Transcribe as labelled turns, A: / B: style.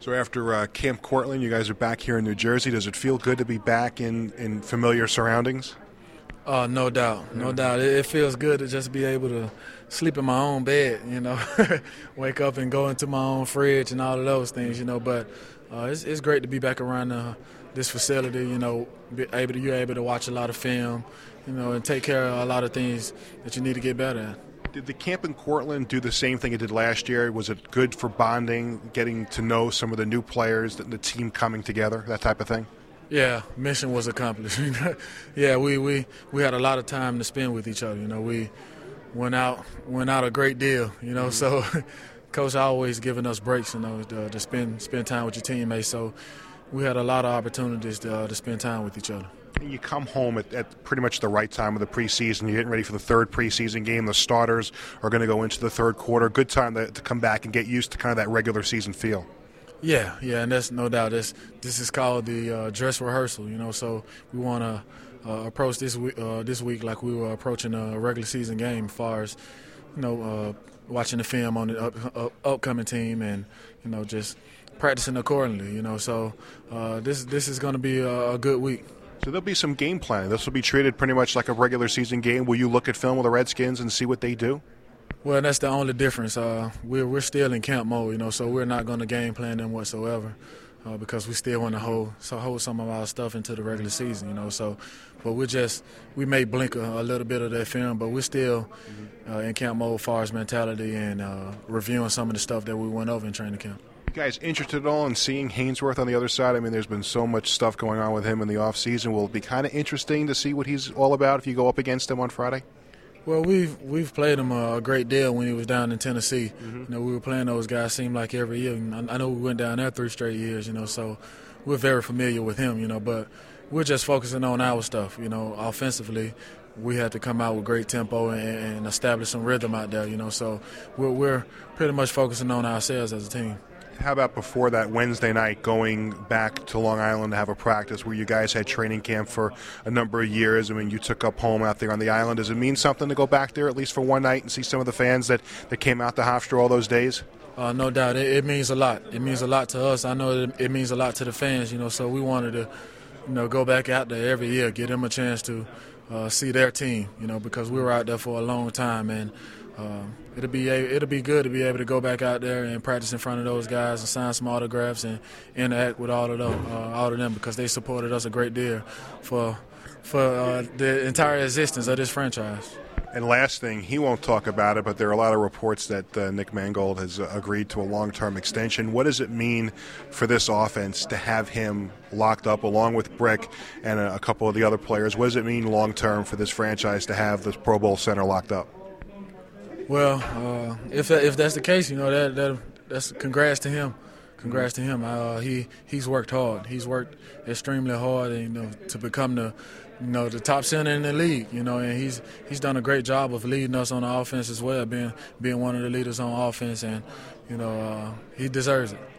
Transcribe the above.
A: So after Camp Cortland, you guys are back here in New Jersey. Does it feel good to be back in familiar surroundings?
B: No doubt, no doubt. It feels good to just be able to sleep in my own bed, wake up and go into my own fridge and all of those things, But it's great to be back around this facility, you're able to watch a lot of film, and take care of a lot of things that you need to get better at.
A: Did the camp in Cortland do the same thing it did last year? Was it good for bonding, getting to know some of the new players, the team coming together, that type of thing?
B: Yeah, mission was accomplished. Yeah, we had a lot of time to spend with each other. We went out a great deal. So Coach always giving us breaks. To spend time with your teammates. So we had a lot of opportunities to spend time with each other.
A: You come home at pretty much the right time of the preseason. You're getting ready for the third preseason game. The starters are going to go into the third quarter. Good time to come back and get used to kind of that regular season feel.
B: Yeah, and that's no doubt. This is called the dress rehearsal. So we want to approach this week like we were approaching a regular season game, as far as watching the film on the upcoming team and just practicing accordingly. So this is going to be a good week.
A: So there'll be some game planning. This will be treated pretty much like a regular season game. Will you look at film with the Redskins and see what they do?
B: Well, that's the only difference. We're still in camp mode, so we're not going to game plan them whatsoever because we still want to hold some of our stuff into the regular season, but we may blink a little bit of that film, but we're still in camp mode as far as mentality and reviewing some of the stuff that we went over in training camp.
A: You guys interested at all in seeing Haynesworth on the other side? I mean, there's been so much stuff going on with him in the offseason. Will it be kind of interesting to see what he's all about if you go up against him on Friday?
B: Well, we've played him a great deal when he was down in Tennessee. We were playing those guys seemed like every year. I know we went down there 3 straight years, so we're very familiar with him, but we're just focusing on our stuff, offensively. We had to come out with great tempo and establish some rhythm out there, so we're pretty much focusing on ourselves as a team.
A: How about before that Wednesday night, going back to Long Island to have a practice where you guys had training camp for a number of years? I mean, you took up home out there on the island. Does it mean something to go back there at least for one night and see some of the fans that came out to Hofstra all those days?
B: No doubt. It means a lot. It means a lot to us. I know it means a lot to the fans, so we wanted to go back out there every year, give them a chance to see their team, because we were out there for a long time, and it'll be good to be able to go back out there and practice in front of those guys and sign some autographs and interact with all of them because they supported us a great deal for the entire existence of this franchise.
A: And last thing, he won't talk about it, but there are a lot of reports that Nick Mangold has agreed to a long-term extension. What does it mean for this offense to have him locked up along with Brick and a couple of the other players? What does it mean long-term for this franchise to have this Pro Bowl center locked up?
B: Well, if that's the case, that's congrats to him. Congrats to him. He's worked hard. He's worked extremely hard, to become the top center in the league. And he's done a great job of leading us on the offense as well, being one of the leaders on offense, and he deserves it.